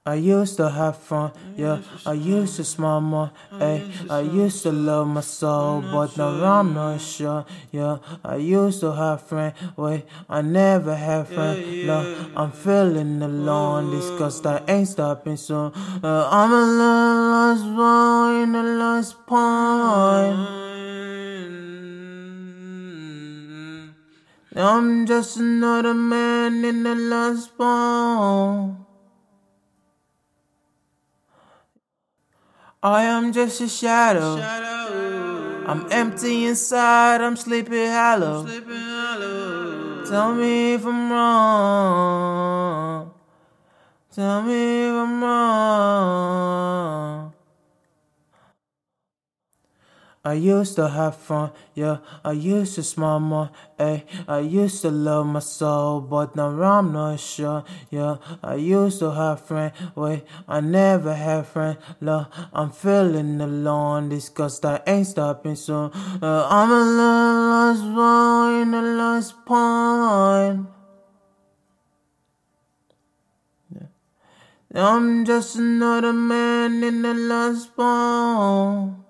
I used to have fun, yeah, I used to smile more, ayy, I used to love my soul, but now I'm not sure, yeah, I used to have friends, wait, I never had friends, no, I'm feeling alone, this cause I ain't stopping soon, I'm a little lost boy in the lost point. I'm just another man in the lost point. I am just a shadow. I'm empty inside, I'm sleeping hollow. Tell me if I'm wrong. Tell me if I'm wrong. I used to have fun, yeah, I used to smile more, ayy, I used to love my soul, but now I'm not sure, yeah, I used to have friends, wait, I never had friends, love, I'm feeling alone, this cause I ain't stopping soon, I'm a little lost boy in the lost point. I'm just another man in the lost point.